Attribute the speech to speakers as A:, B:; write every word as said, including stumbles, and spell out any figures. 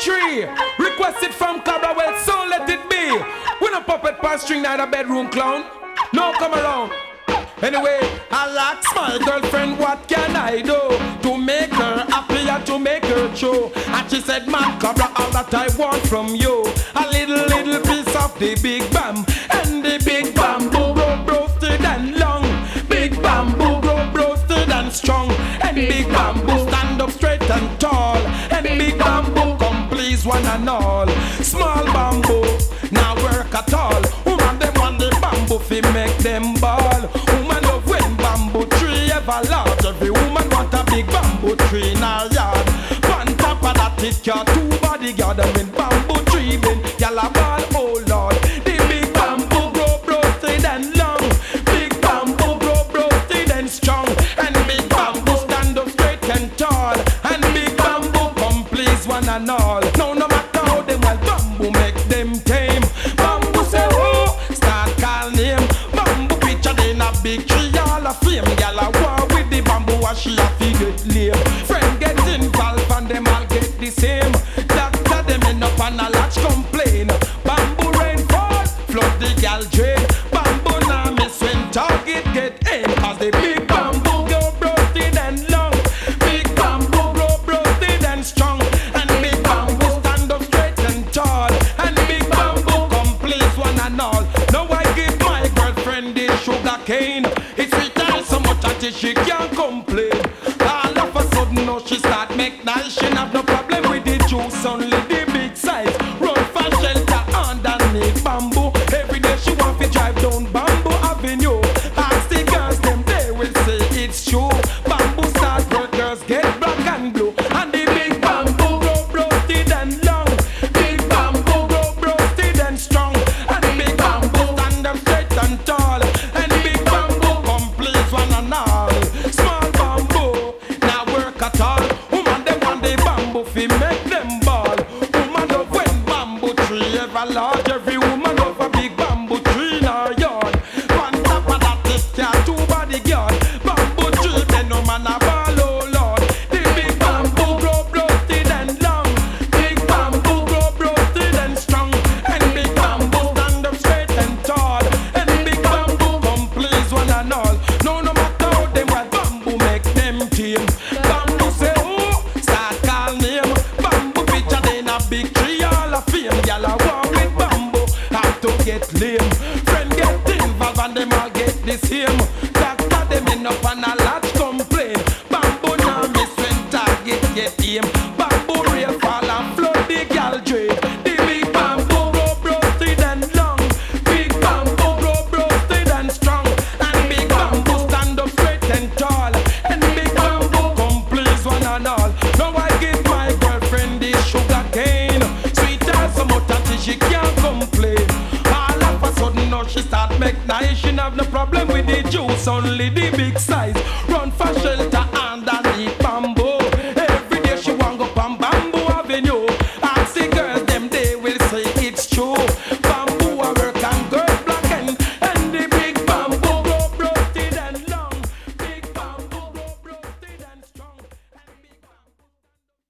A: tree. Requested from Cabra, well, so let it be. We no puppet pass string, neither bedroom clown. No come around. Anyway, I ask my girlfriend, what can I do to make her happy and to make her true? And she said, man, Cabra, all that I want from you, a little, little piece of the big bam. And the big bamboo grow roasted and long. Big bamboo grow roasted and strong. And big bamboo stand up straight and tall. And big bamboo come please one and all. Small bamboo, now work at all. Woman, them want the bamboo fi make them ball. Woman love when bamboo tree ever large. Every woman want a big bamboo tree in her yard. On top of that it got two bodyguard. And when bamboo tree been gyal a ball, oh lord. The big bamboo grow roasted and long. Big bamboo grow roasted and strong. And big bamboo stand up straight and tall. And big bamboo come please one and all. No, no matter how them well bamboo make them tame. Bamboo say oh, start call name. Bamboo picture in a big tree all a flame. Gyal a war with the bamboo and she a fi get lame. Friend get involved and them all get the same. Doctor them end up on a latch complain. Bamboo rain fall, flood the gyal drain. Bamboo now miss when target get in. Cause the big bamboo go roasted and long. Big bamboo grow roasted and strong. And big bamboo stand up straight and tall. And big bamboo come please one and all. Now I give my girlfriend the sugar cane. It's sweet her so much until she can't complain. All of a sudden now she start make nice. She have no problem with the juice, only the big size. Run for shelter underneath bamboo. Every day she want to drive down Bamboo Avenue. Ask the girls them, they will say it's true. Bamboo start work, girls get black and blue. And the big bamboo grow roasted and long. Big bamboo grow roasted and strong. And the big bamboo stand up straight and tall. And the big bamboo come please one and all. Small bamboo now work at all. Woman them want the bamboo fi make them ball. Woman love when bamboo tree ever large. Every woman love a big bamboo tree in her yard. On top of that it can't two bodyguard. Bamboo tree then no man a ball, oh lord. The big bamboo grow roasted and long. Big bamboo grow roasted and strong. And big bamboo stand up straight and tall. And big bamboo come please one and all. No, no matter how them well bamboo make them tame. Bamboo say oh, start call name. Bamboo picture in a big tree all a fame. Gyal a walk with bamboo have to get lame. Friend get involved and them all get the same. Doctor them in up and a lot complain. Bamboo now miss when target get aim. Bamboo real fall and flood the gyal drain. The big bamboo grow roasted and long. Big bamboo grow roasted and strong. And big bamboo stand up straight and tall. And big bamboo come please one and all. Now I give my girlfriend the sugar cane. Sweet as a much until she can't complain. All of a sudden now she start make nice. She have no problem with the juice, only the big size. Run for shelter